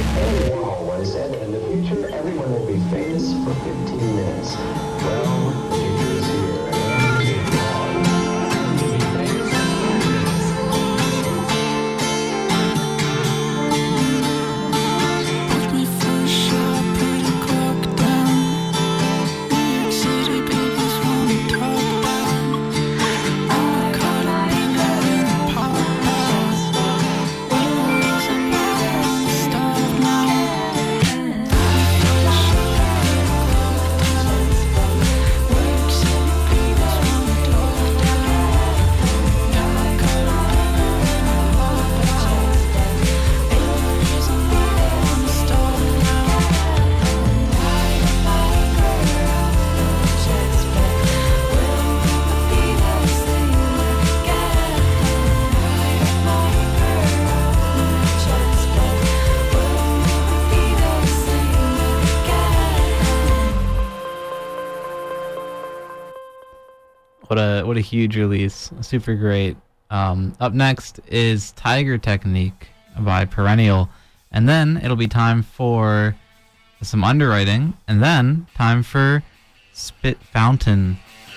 Andy Warhol once said that in the future, everyone will be famous for 15 minutes. Well, the future is here, and Andy Warhol will be famous for 15 minutes. Put me first shot, put a clock down. New York City babies wanna talk down. I'm caught up in the pop house. We were losing my start now. What a huge release. Super great. Up next is Tiger Technique by Perennial. And then it'll be time for some underwriting. And then time for Spit Fountain.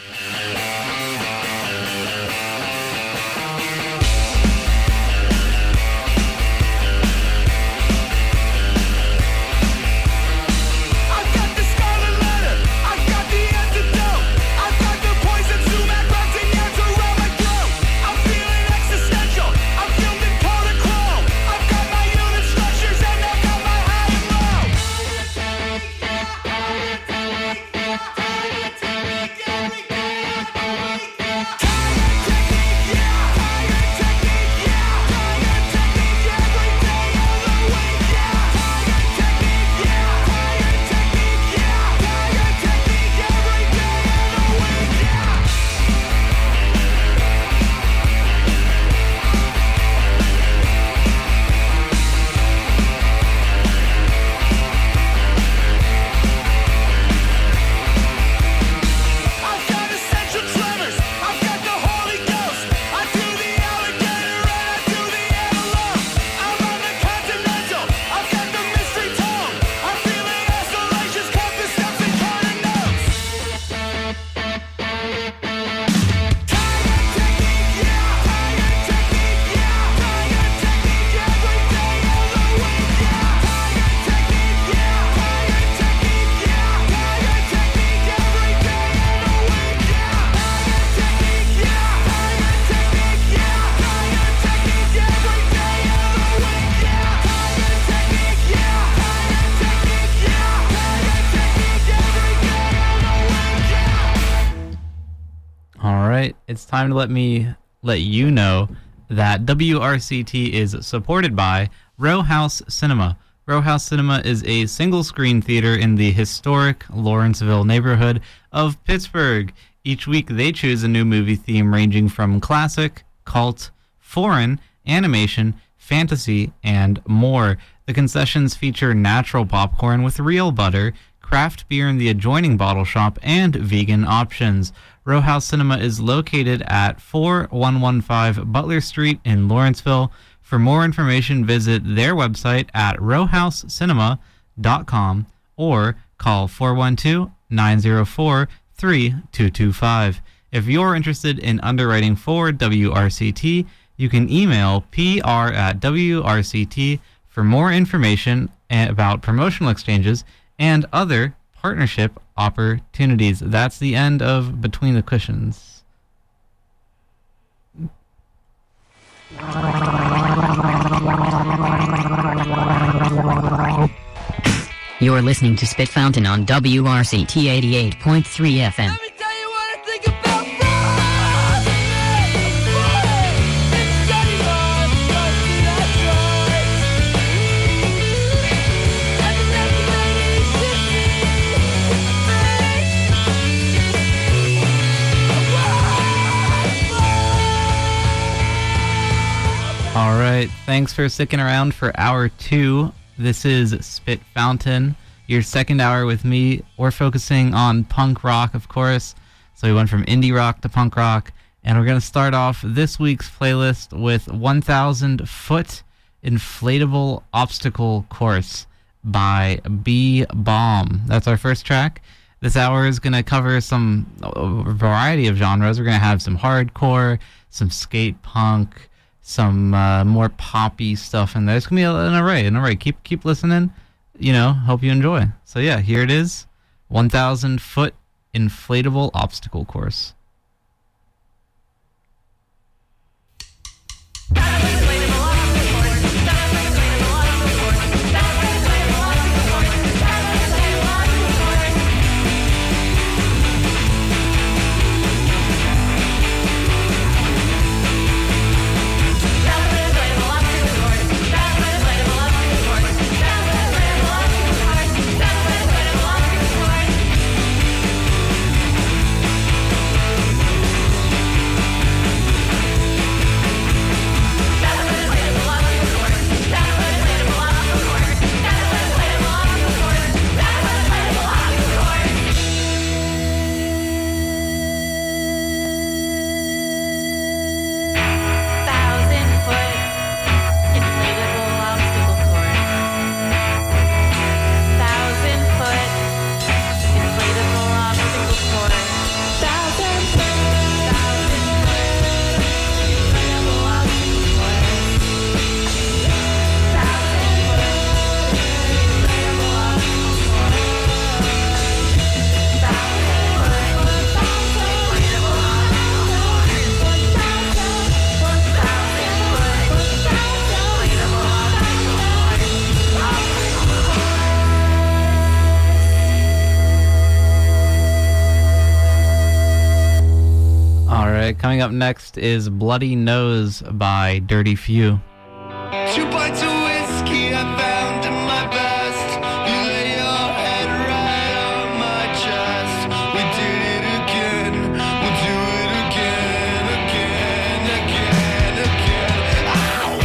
It's time to let you know that WRCT is supported by Row House Cinema. Row House Cinema is a single-screen theater in the historic Lawrenceville neighborhood of Pittsburgh. Each week they choose a new movie theme ranging from classic, cult, foreign, animation, fantasy, and more. The concessions feature natural popcorn with real butter, craft beer in the adjoining bottle shop, and vegan options. Row House Cinema is located at 4115 Butler Street in Lawrenceville. For more information, visit their website at rowhousecinema.com or call 412-904-3225. If you're interested in underwriting for WRCT, you can email pr@wrct for more information about promotional exchanges and other partnership opportunities. That's the end of Between the Cushions. You're listening to Spit Fountain on WRCT 88.3 FM. All right, thanks for sticking around for hour 2. This is Spit Fountain, your second hour with me. We're focusing on punk rock, of course. So we went from indie rock to punk rock, and we're going to start off this week's playlist with 1000 Foot. Inflatable Obstacle Course by B Bomb. That's our first track. This hour is going to cover a variety of genres. We're going to have some hardcore, some skate punk, some more poppy stuff in there. It's going to be an array. Keep listening. Hope you enjoy. So yeah, here it is. 1,000 foot inflatable obstacle course. Coming up next is Bloody Nose by Dirty Few. 2 pints of whiskey I found in my vest. You lay your head right on my chest. We did it again. We'll do it again, again, again, again. Ow!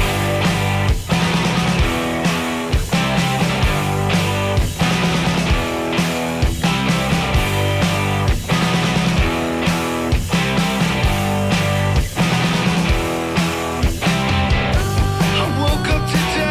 I woke up today.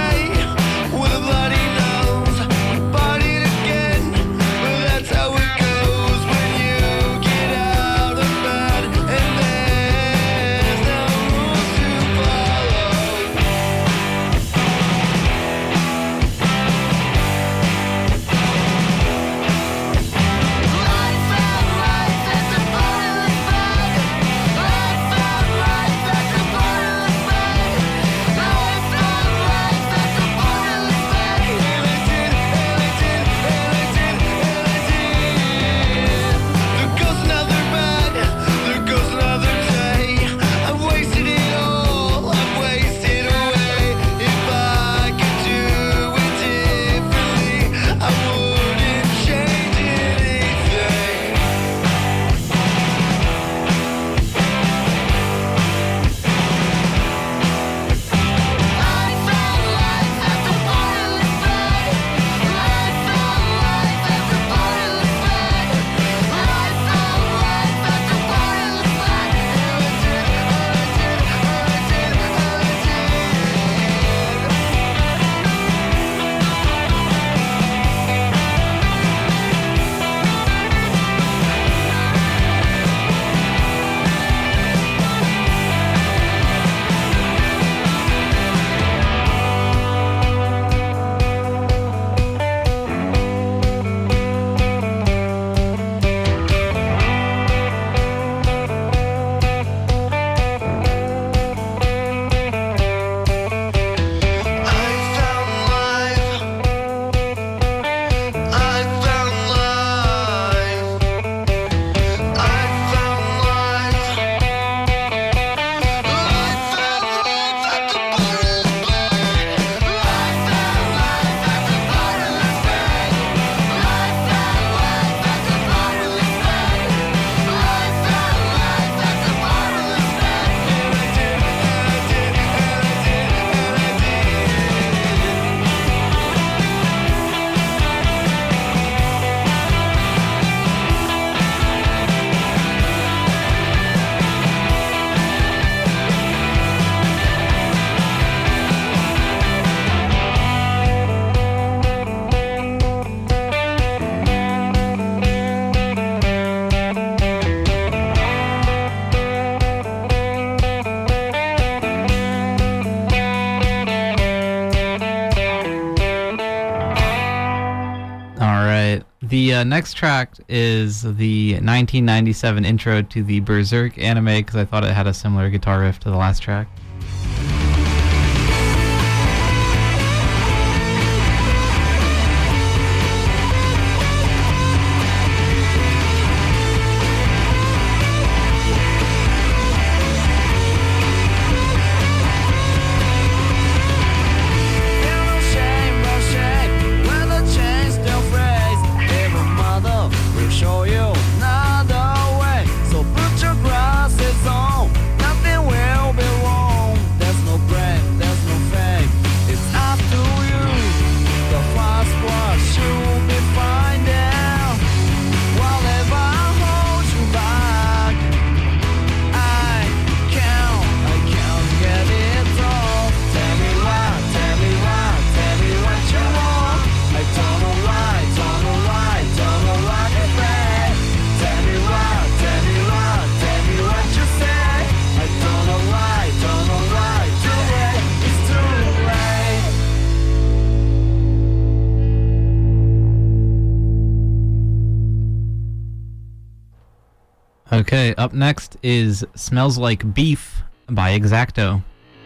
The next track is the 1997 intro to the Berserk anime because I thought it had a similar guitar riff to the last track. Okay, up next is Smells Like Beef by Exacto.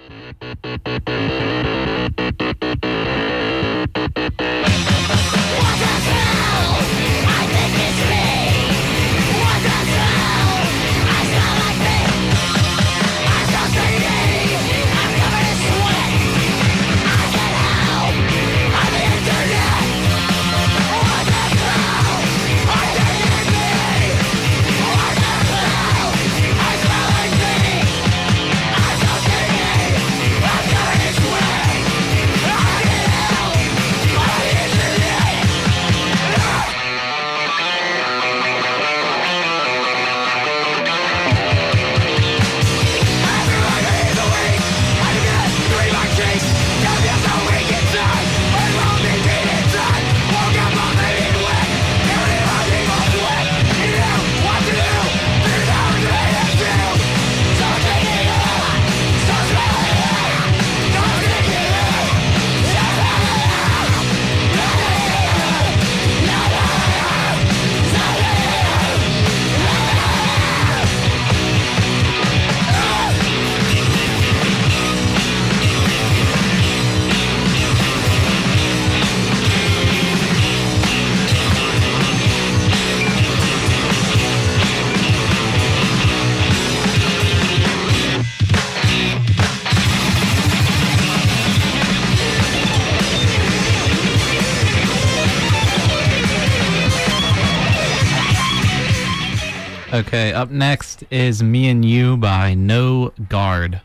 Okay, up next is Me and You by No Guard.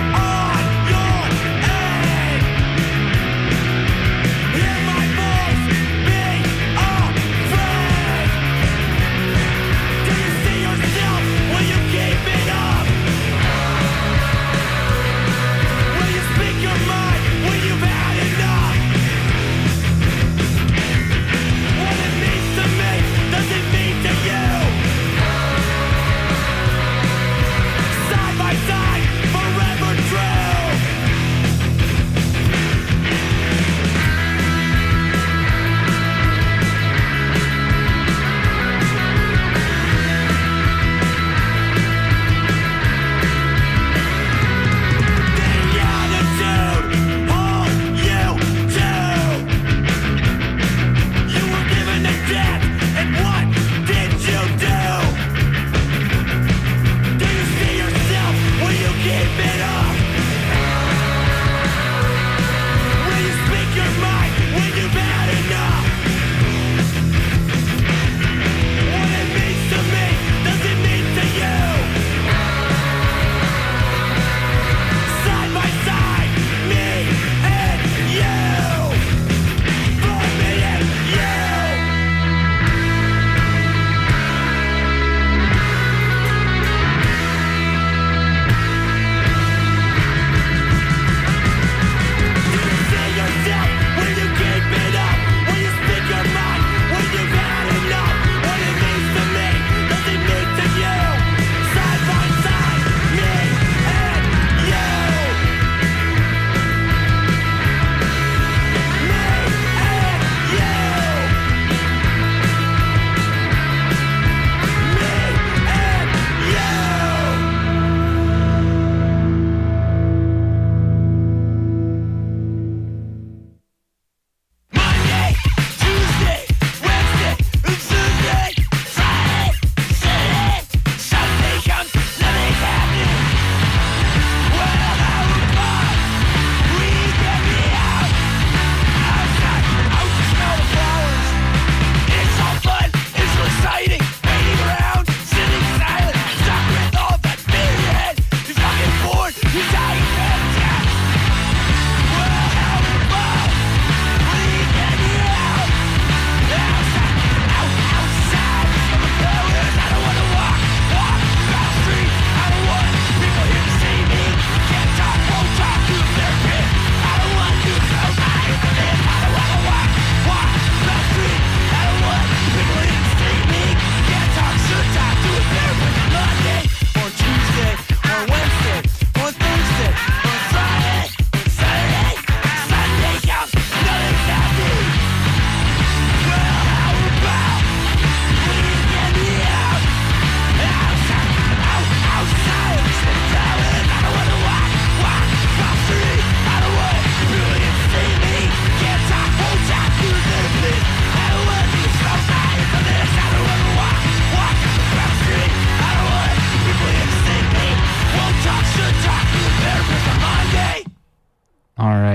Hear my voice.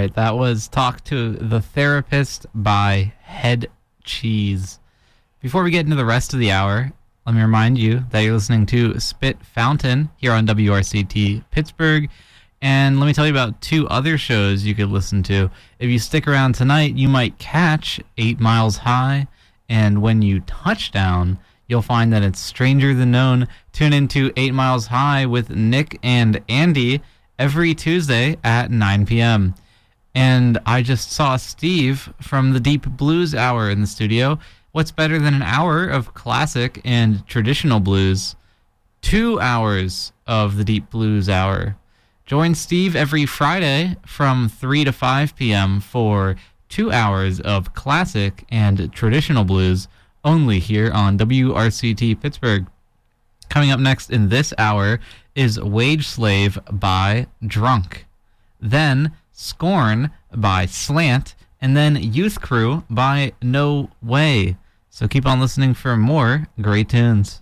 right, that was Talk to the Therapist by Head Cheese. Before we get into the rest of the hour, let me remind you that you're listening to Spit Fountain here on WRCT Pittsburgh. And let me tell you about two other shows you could listen to. If you stick around tonight, you might catch 8 Miles High. And when you touch down, you'll find that it's stranger than known. Tune into 8 Miles High with Nick and Andy every Tuesday at 9 p.m. And I just saw Steve from the Deep Blues Hour in the studio. What's better than an hour of classic and traditional blues? 2 hours of the Deep Blues Hour. Join Steve every Friday from 3 to 5 p.m. for 2 hours of classic and traditional blues, only here on WRCT Pittsburgh. Coming up next in this hour is Wage Slave by Drunk. Then Scorn by Slant, and then Youth Crew by No Way. So keep on listening for more great tunes.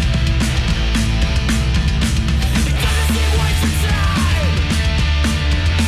Doesn't seem waste of time.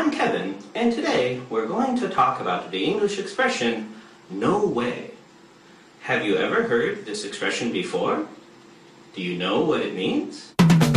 I'm Kevin, and today we're going to talk about the English expression, no way. Have you ever heard this expression before? Do you know what it means?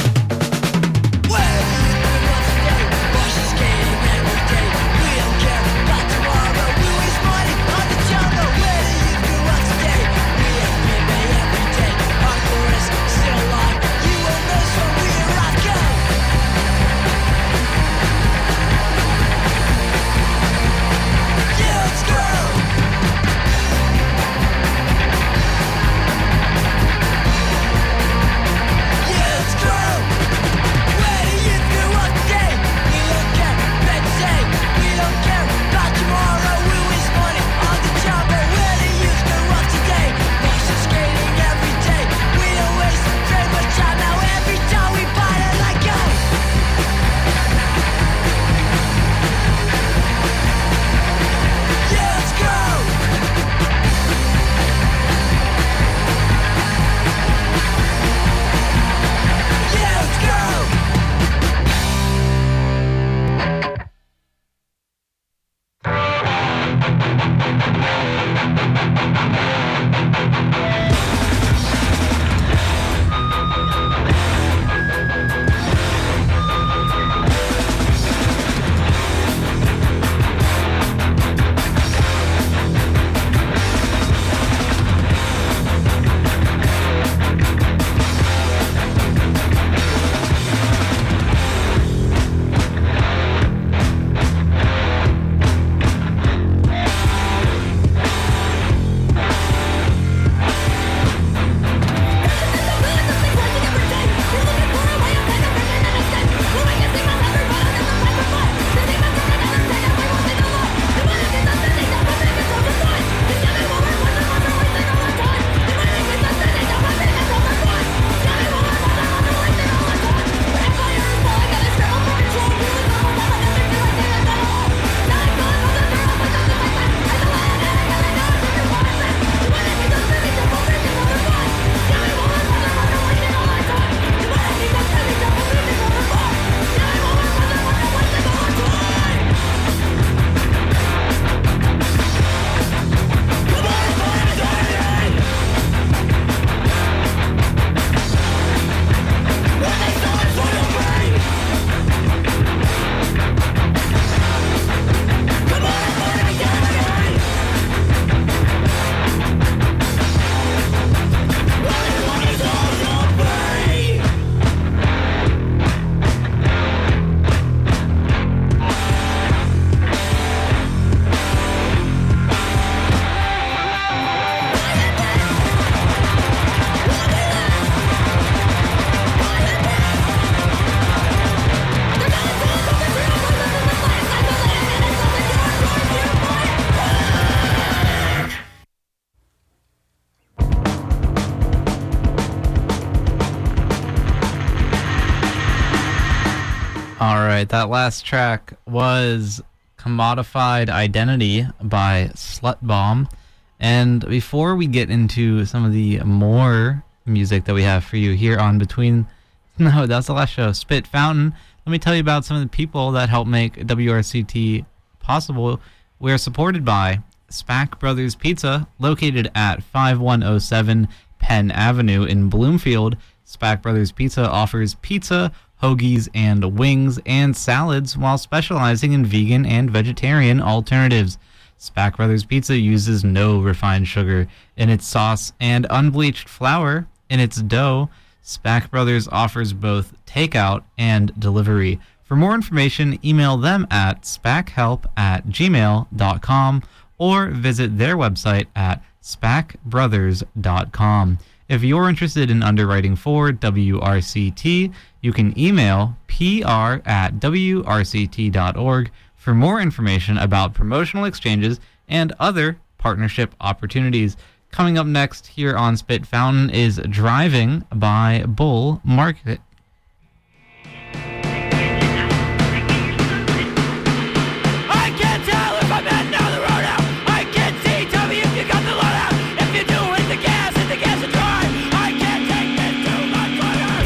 Alright, that last track was Commodified Identity by Slutbomb. And before we get into some of the more music that we have for you here on that's the last show, Spit Fountain, let me tell you about some of the people that help make WRCT possible. We're supported by Spack Brothers Pizza, located at 5107 Penn Avenue in Bloomfield. Spack Brothers Pizza offers pizza, hoagies, and wings, and salads while specializing in vegan and vegetarian alternatives. Spack Brothers Pizza uses no refined sugar in its sauce and unbleached flour in its dough. Spack Brothers offers both takeout and delivery. For more information, email them at spackhelp@gmail.com or visit their website at spackbrothers.com. If you're interested in underwriting for WRCT, you can email pr@wrct.org for more information about promotional exchanges and other partnership opportunities. Coming up next here on Spit Fountain is Driving by Bull Market. I can't tell if I'm heading down the road now. I can't see. Tell me if you got the load out. If you do, hit the gas and drive. I can't take this too much longer.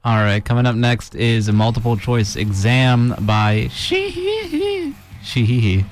All right, coming up next is a multiple choice exam by She.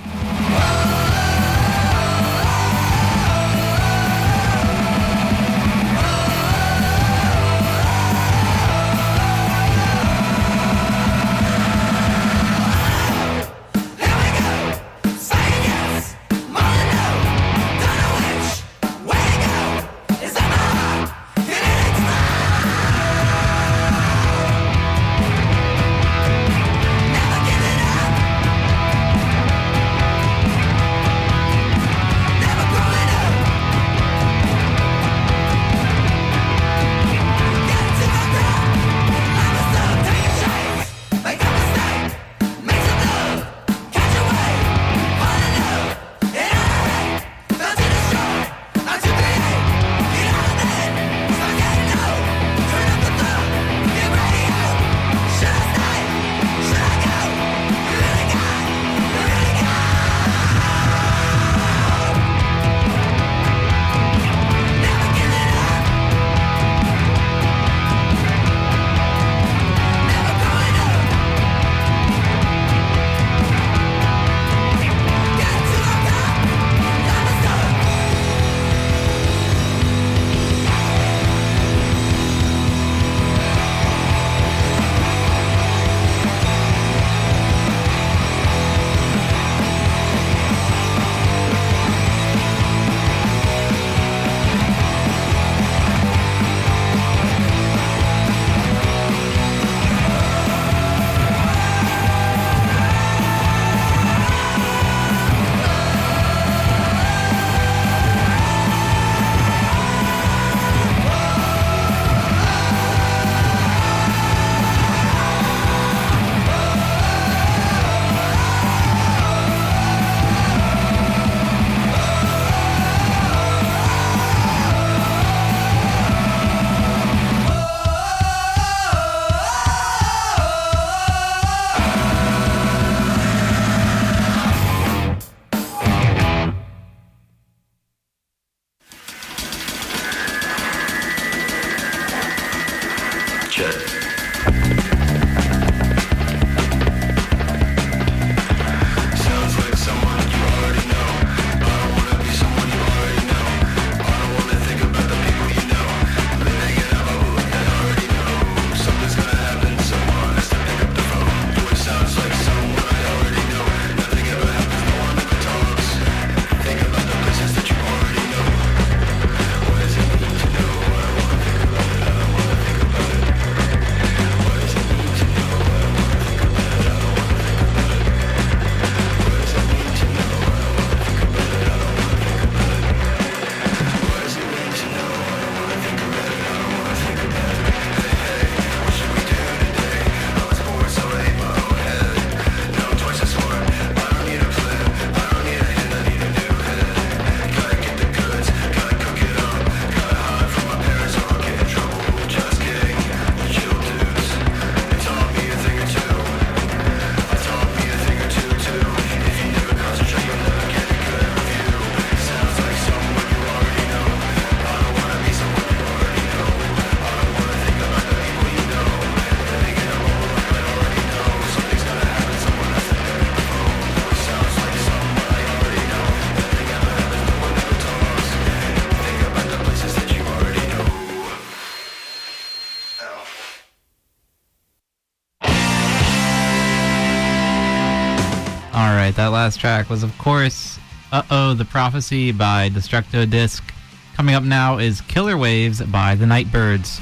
right, that last track was, of course, Uh-Oh, The Prophecy by Destructo Disc. Coming up now is Killer Waves by The Nightbirds.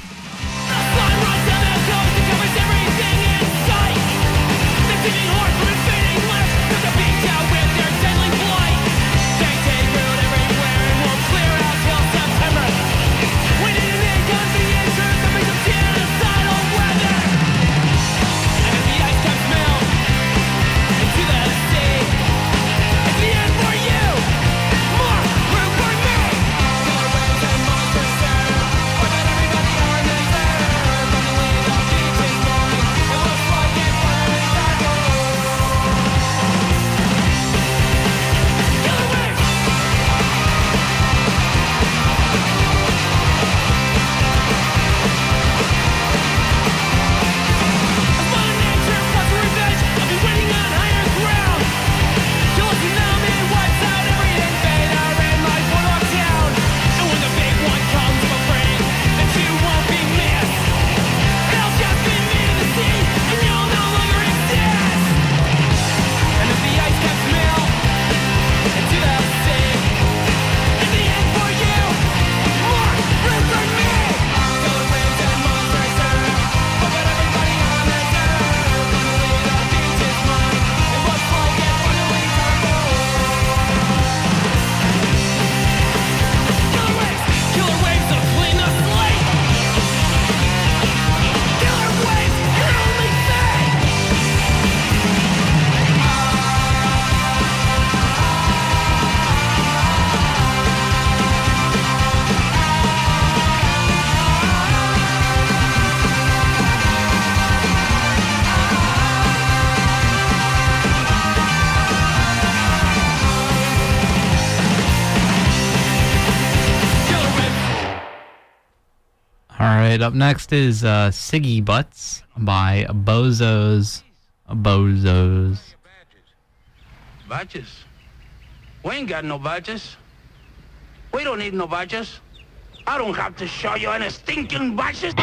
Everybody on right, up next is Siggy Butts by Bozos. Bozos. Badges? We ain't got no badges. We don't need no badges. I don't have to show you any stinking badges.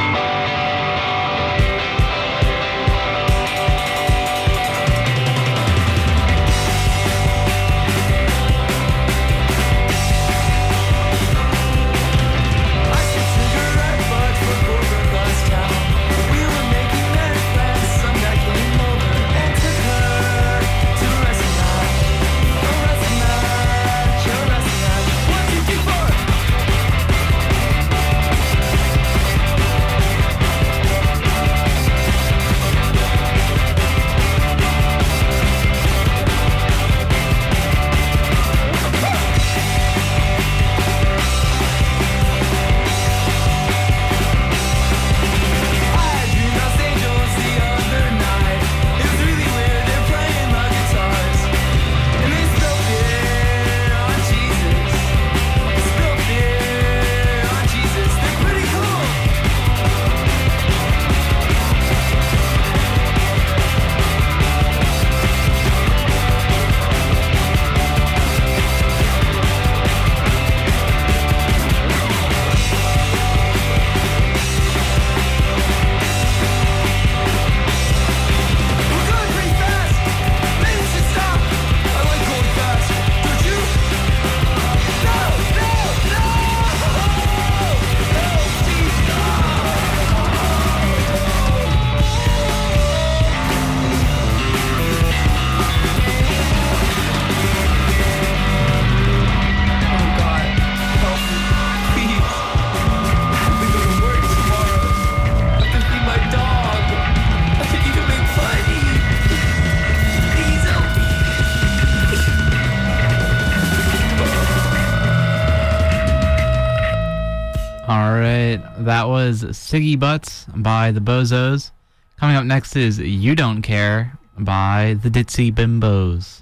That was Siggy Butts by the Bozos. Coming up next is You Don't Care by the Ditsy Bimbos.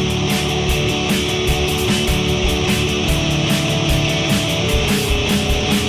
You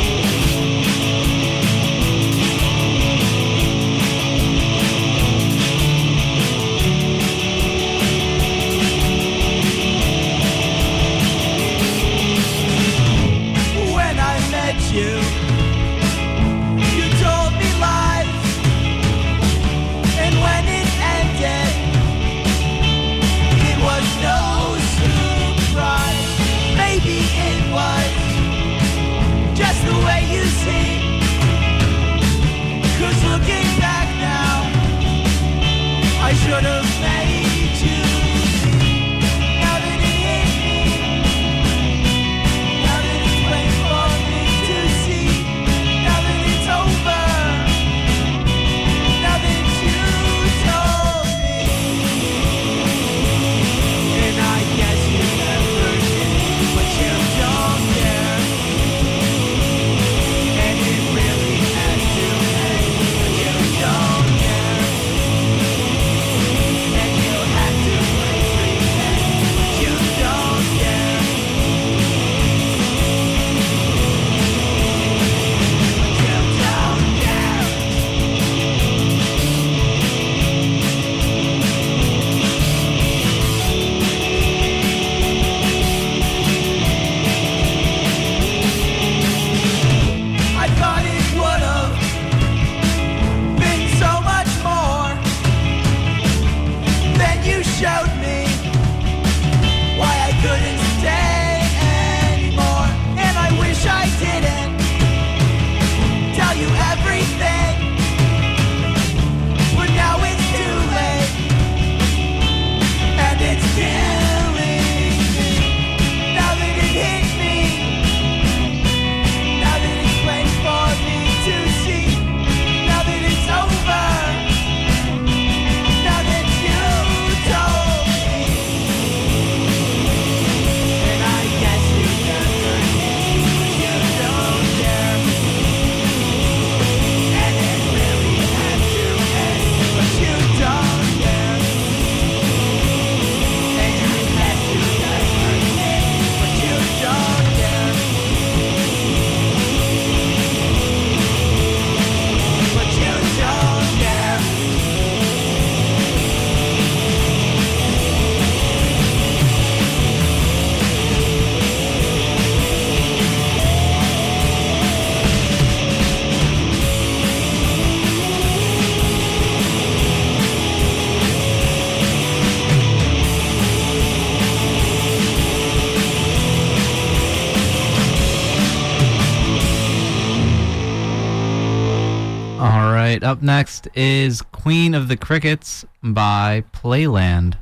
right, up next is Queen of the Crickets by Playland.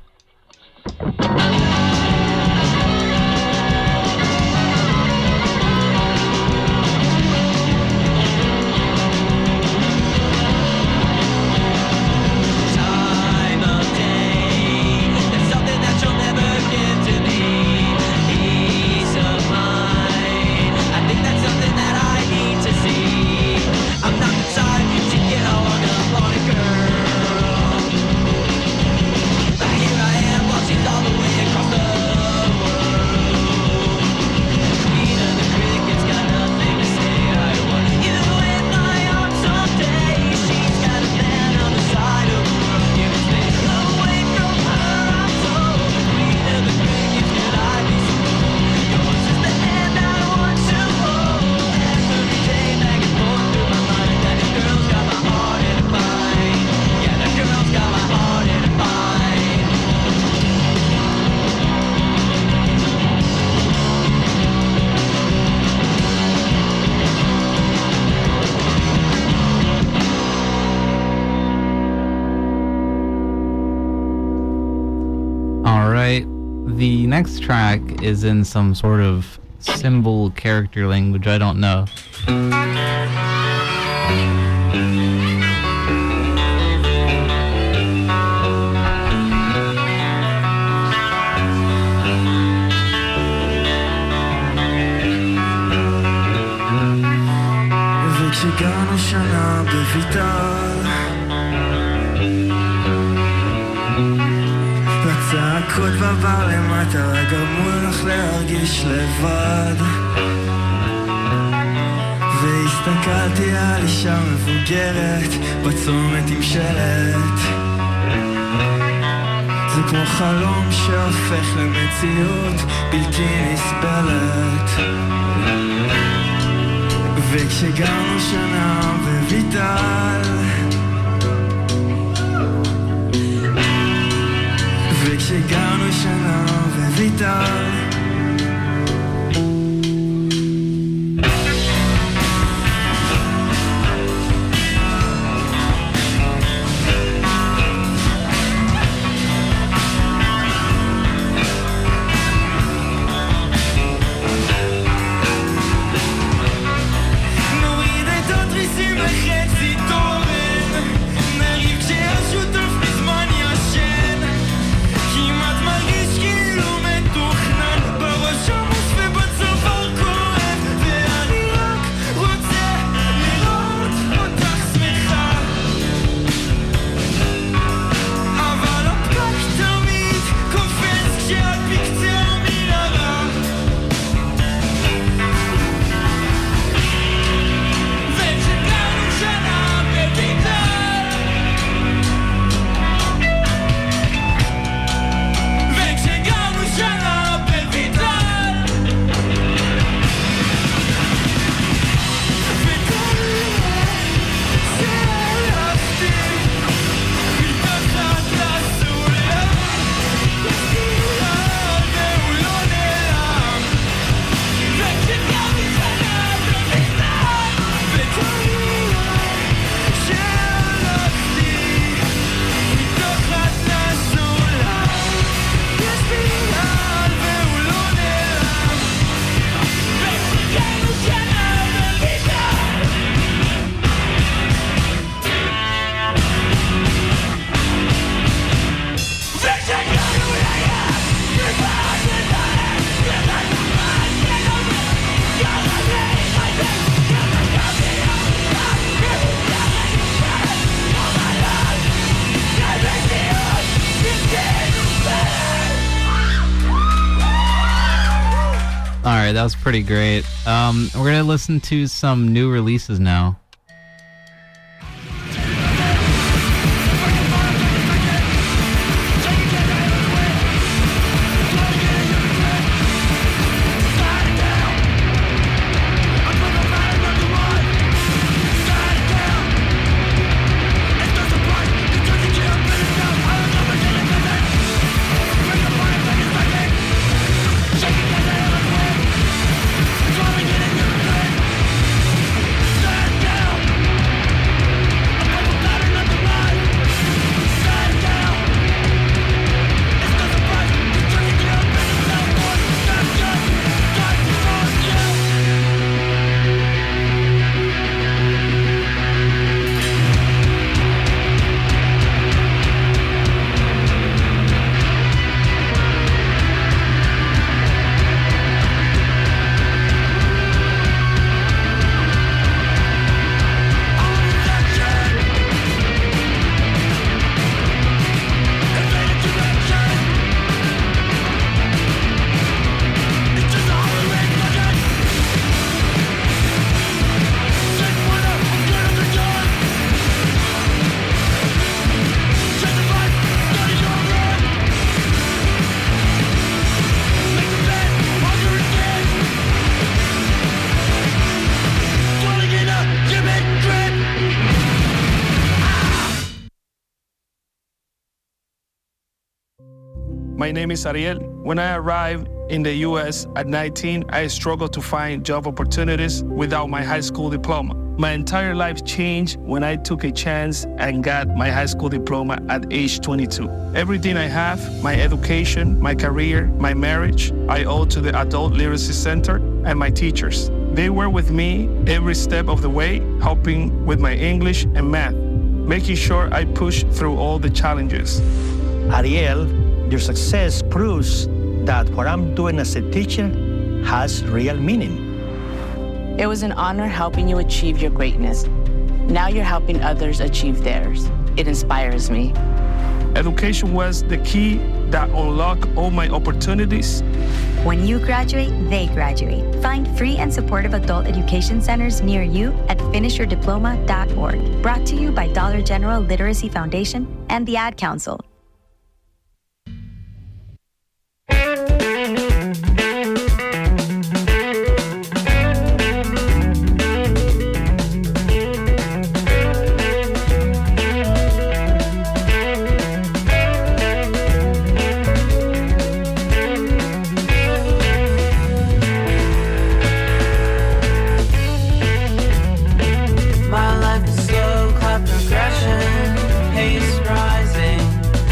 Time of day, there's something that you'll never give to me. Peace of mind, I think that's something that I need to see. I'm not the type to get hung up on a girl, but here I am watching all the way across the world. Queen of the crickets got nothing to say. I want you in my arms someday. She's got a man on the side of the road. You stay away from her, I'm told. Queen of the crickets, could I be so bold? Yours is the hand I want to hold. Every day back and forth through my mind. That girl's got my heart in a bind. Yeah, that girl's got my heart in a bind. All right, the next track is in some sort of symbol character language. I don't know. וכשגרנו שנה בויטל, והצעקות בבר למטה גרמו לך להרגיש לבד, והסתכלתי על אישה מבוגרת בצומת עם שלט, זה כמו חלום שהופך למציאות בלתי נסבלת. וכשגרנו שנה בויטל, וכשגרנו שנה בויטל, לחצי תורן, נריב כשהשותף בזמן ישן, כמעט מרגיש כאילו מתוכנן, בראש עמוס ובצוואר כואב, ואני רק רוצה לראות אותך שמחה, אבל הפקק תמיד קופץ כשאת בקצה המנהרה, Alright, that was pretty great. We're gonna listen to some new releases now. Stand down! My name is Ariel. When I arrived in the U.S. at 19, I struggled to find job opportunities without my high school diploma. My entire life changed when I took a chance and got my high school diploma at age 22. Everything I have, my education, my career, my marriage, I owe to the Adult Literacy Center and my teachers. They were with me every step of the way, helping with my English and math, making sure I push through all the challenges. Ariel, your success proves that what I'm doing as a teacher has real meaning. It was an honor helping you achieve your greatness. Now you're helping others achieve theirs. It inspires me. Education was the key that unlocked all my opportunities. When you graduate, they graduate. Find free and supportive adult education centers near you at finishyourdiploma.org. Brought to you by Dollar General Literacy Foundation and the Ad Council. My life is slow, cloud progression, pace rising.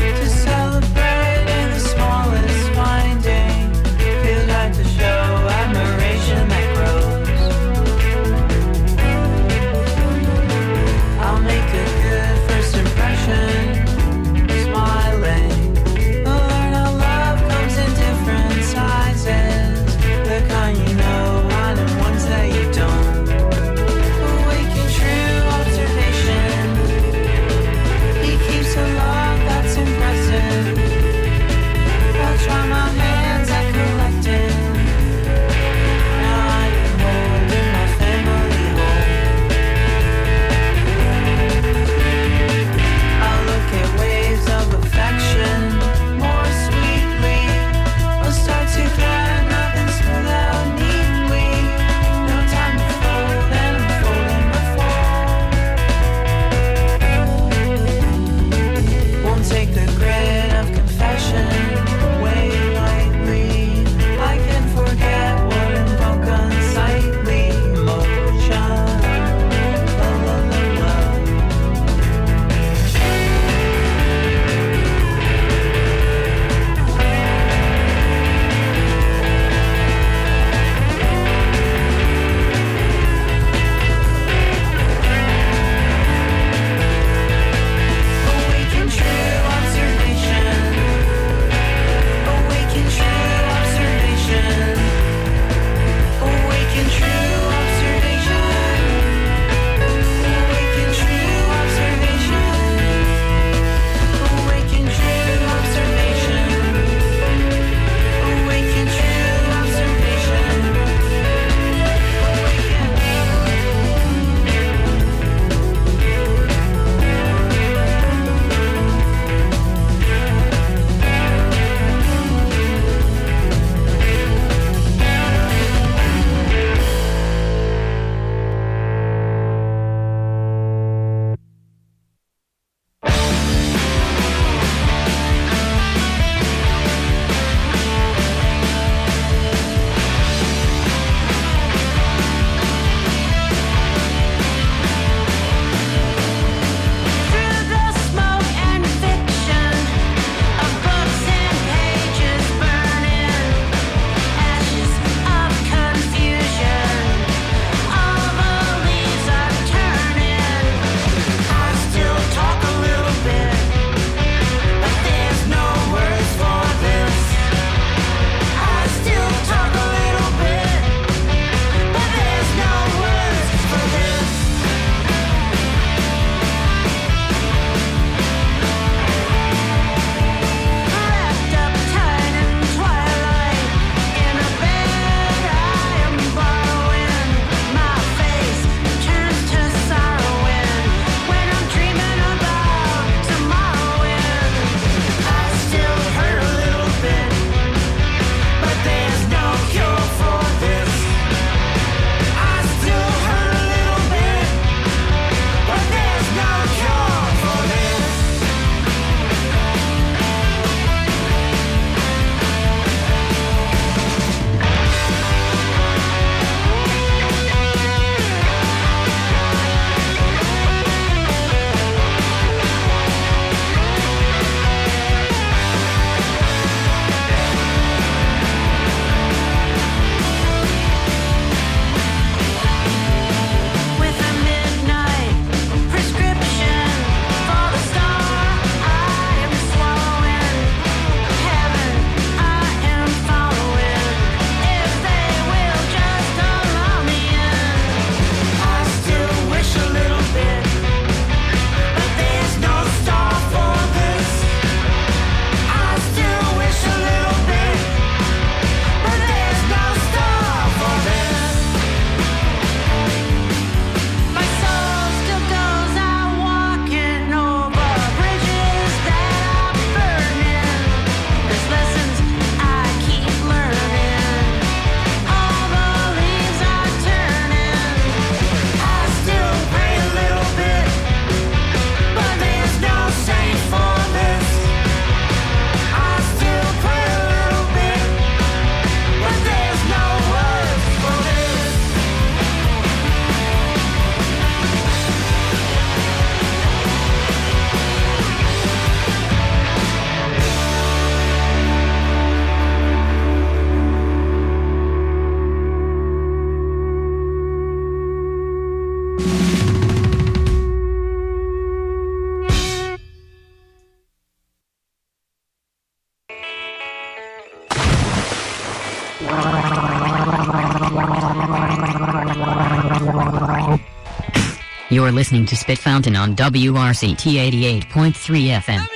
You're listening to Spit Fountain on WRCT 88.3 FM.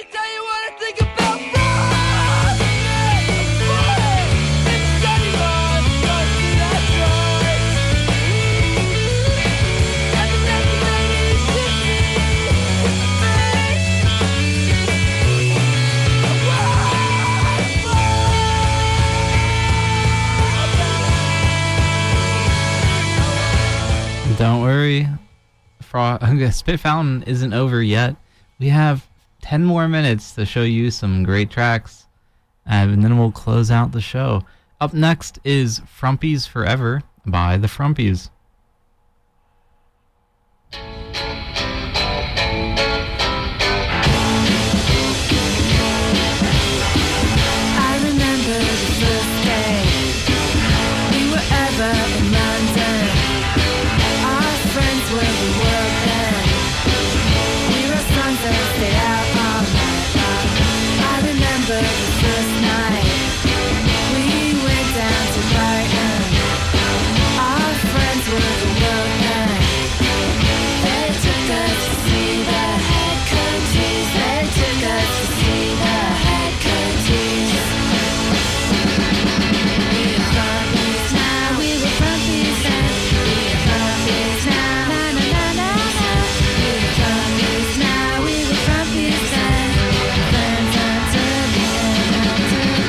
Don't worry, Spit Fountain isn't over yet. We have 10 more minutes to show you some great tracks, and then we'll close out the show. Up next is Frumpies Forever by the Frumpies. I remember the first day we were ever in London. Our friends were the world then. We wrote songs and stayed out all night long. I remember the first night we went down to Brighton. Our friends were the world then. They took us to see the head coaches. They took us to see the head coaches. We are frumpies now, we were frumpies then. We are frumpies now, na na na na na. We are frumpies now, we were frumpies then. Friends until the end, until the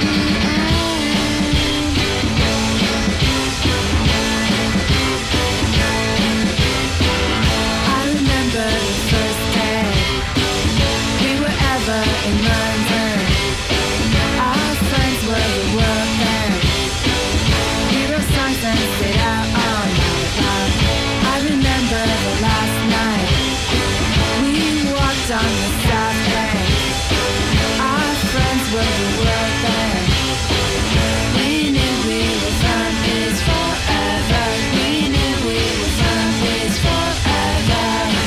I remember the first day we were ever in London. Our friends were the world then. We wrote songs and stayed out all night long. I remember the last night we walked on the South Bank. Our friends were the world then. We knew we were frumpies forever. We knew we were frumpies forever.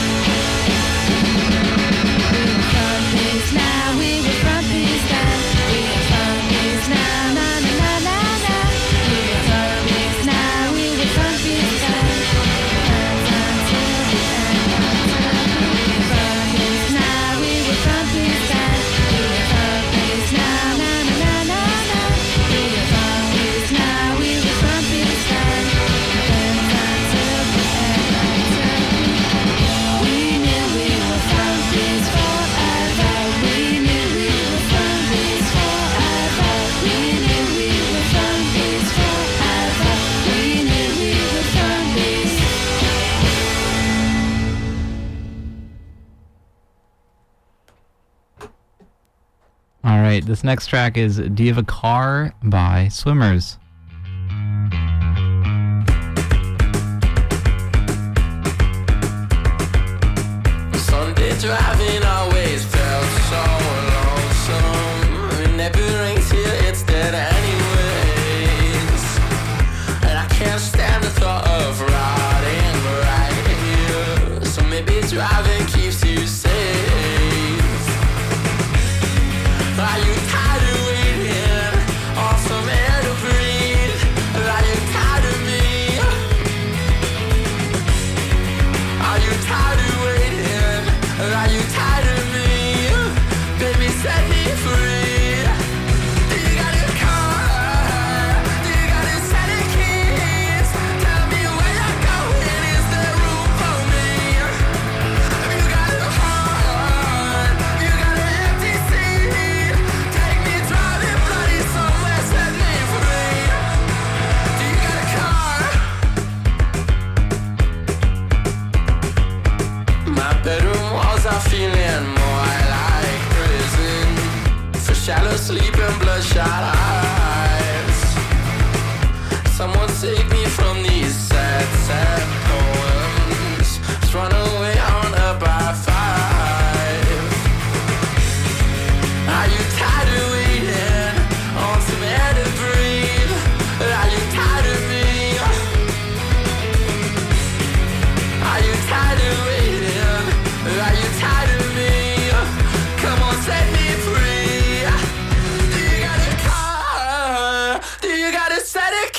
We were frumpies now, we were frumpies then. We are frumpies now, na na na na na. We were frumpies now, we were frumpies then. Friends until the end, until we were frumpies now, we were frumpies then. We are frumpies now, na na na na na. We are frumpies now, we were frumpies then. Friends until the end, until we knew we were frumpies forever. We knew we were frumpies forever. We knew we were frumpies forever. We knew we were frumpies. All right, this next track is Do You Have a Car by Swimmers. Sunday driving always felt so lonesome. It never rains here, it's dead anyways. And I can't stand the thought of riding right here. So maybe driving keeps you safe. Are you tired of waiting on some air to breathe? Are you tired of me? Are you tired of waiting? Are you tired of me? Baby, set me free. Do you got a car? Do you got a set of keys? Tell me where you're going. Is there room for me? Have you got a heart? You got an empty seat. Take me driving bloody somewhere. Set me free. Do you got a car? My bedroom walls are feeling more like prison. For shallow sleep and bloodshot eyes. Someone save me from these sad, sad poems. Just run away on up by 5. Are you tired of waiting on some air to breathe? Are you tired of me? Are you tired of waiting? Are you tired of me? Come on, set me free. Do you got a car? Do you got a set of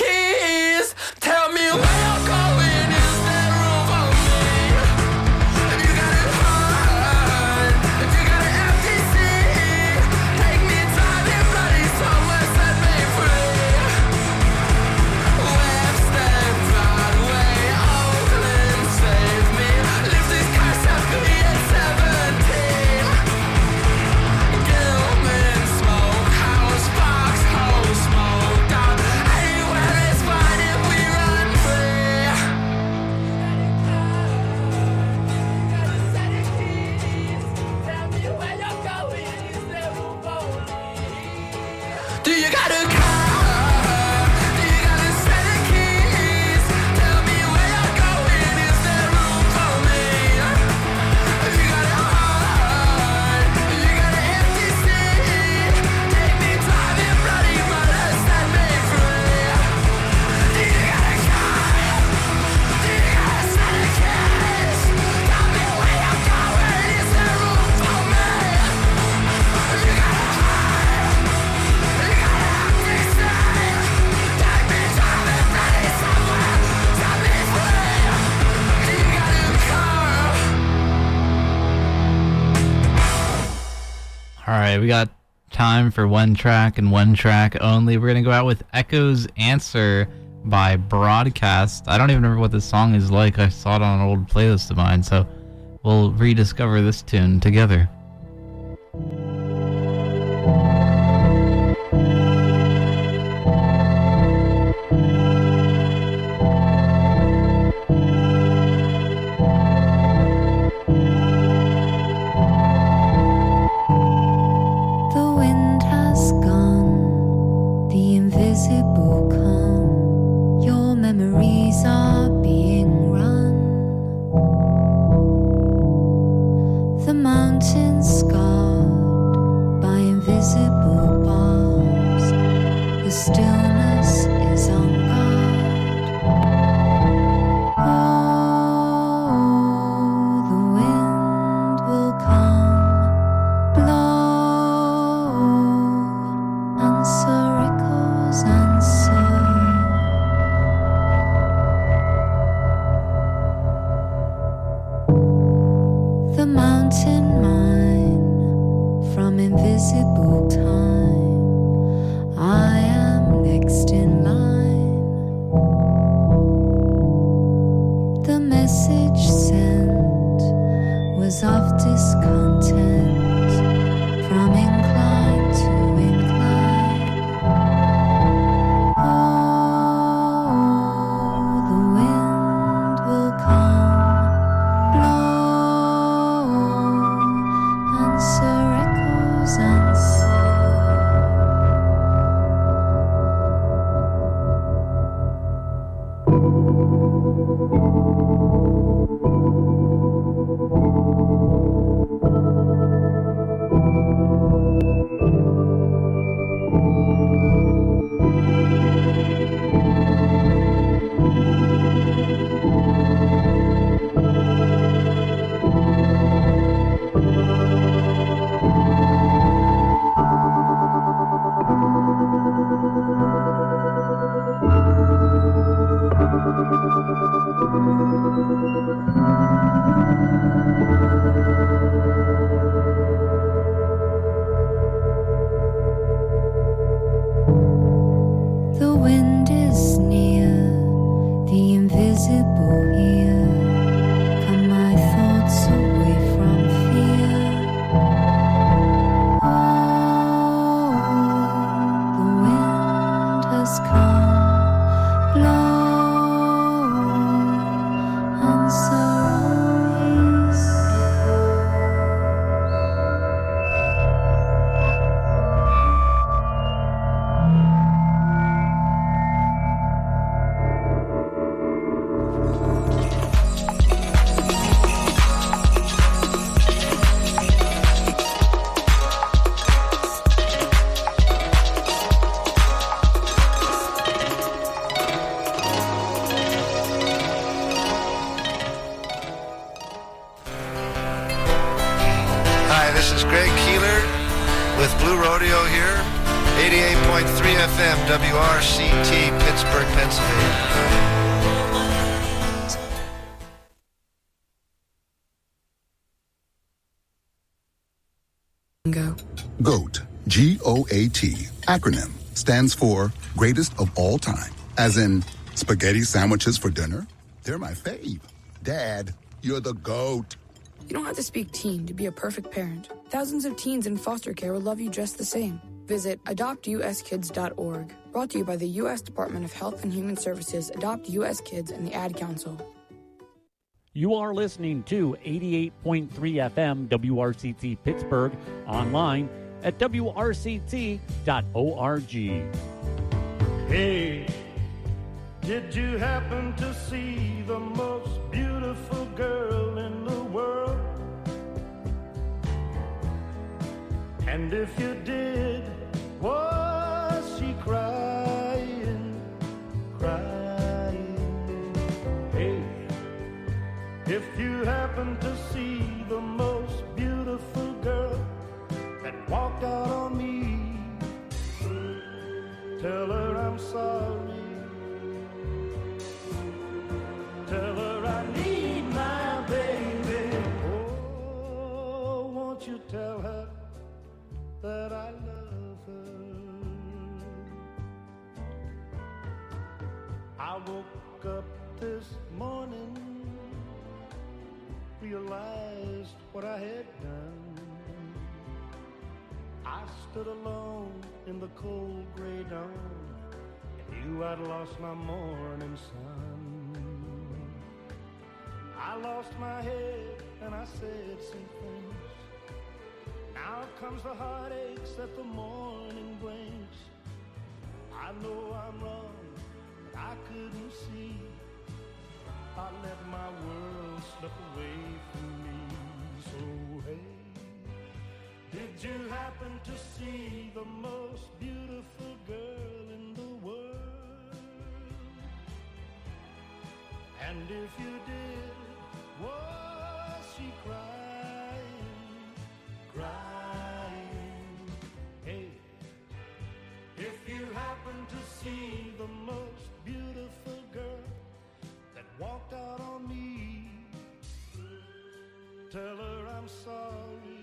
right, we got time for one track and one track only. We're going to go out with Echo's Answer by Broadcast. I don't even remember what this song is like. I saw it on an old playlist of mine, so we'll rediscover this tune together. The wind has gone, the invisible come, your memories are being run. The mountains scarred by invisible bars, the stillness is on guard. Oh, the wind will come, blow, answer echoes, answer. The mountain mine from invisible time. I am next in line. The message sent was of discontent from incline to incline. Oh, the wind will come, blow, answer echoes, answer. The wind is near, the invisible here. Come my thoughts away from fear. Oh, the wind has come, blow, answer always. Hi, this is Greg Keeler with Blue Rodeo here, 88.3 FM WRCT, Pittsburgh, Pennsylvania. GOAT, G-O-A-T, acronym, stands for Greatest of All Time. As in, spaghetti sandwiches for dinner? They're my fave. Dad, you're the GOAT. You don't have to speak teen to be a perfect parent. Thousands of teens in foster care will love you just the same. Visit adoptuskids.org. Brought to you by the U.S. Department of Health and Human Services, Adopt U.S. Kids, and the Ad Council. You are listening to 88.3 FM WRCT Pittsburgh, online at WRCT.org. Hey, did you happen to see the most beautiful girl in the world? And if you did, was she crying, crying? Hey, if you happen to see the most beautiful girl that walked out on me, tell her I'm sorry. Tell her I need my baby. Oh, won't you tell her I woke up this morning, realized what I had done. I stood alone in the cold gray dawn, and knew I'd lost my morning sun. I lost my head and I said some things. Now comes the heartaches that the morning brings. I know I'm wrong, but I couldn't see. I let my world slip away from me. So hey, did you happen to see the most beautiful girl in the world? And if you did, was she crying, crying? Hey, if you happen to see the most beautiful girl that walked out on me, tell her I'm sorry.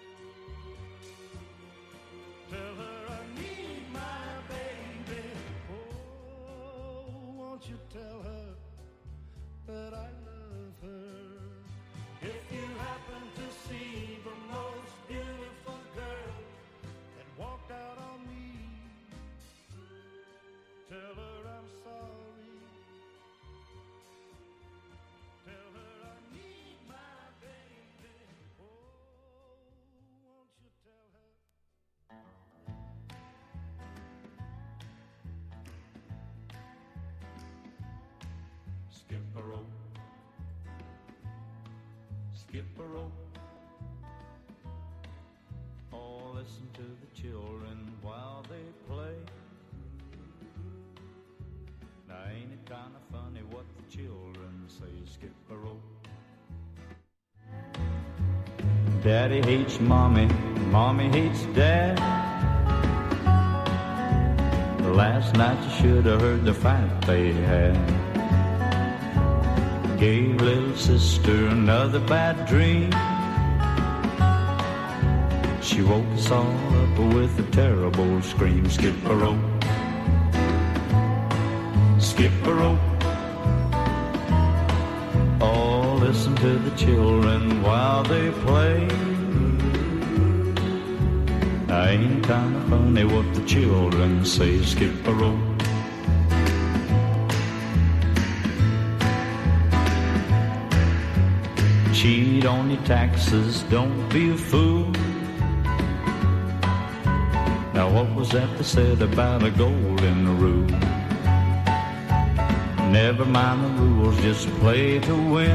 Tell her I need my baby. Oh, won't you tell her that I love her? If you happen to see the most beautiful girl that walked out on me, tell her I'm sorry. Tell her I need my baby. Oh, won't you tell her? Skip a rope, skip a rope. Oh, listen to the children while they play. Now ain't it kind of funny what the children say? Skip a rope. Daddy hates mommy, mommy hates dad. Last night you should have heard the fight they had. Gave little sister another bad dream. She woke us all up with a terrible scream. Skip a rope, skip a rope. Oh, listen to the children while they play. Ain't kind of funny what the children say. Skip a rope. Cheat on your taxes, don't be a fool. Now what was that they said about a golden rule? Never mind the rules, just play to win.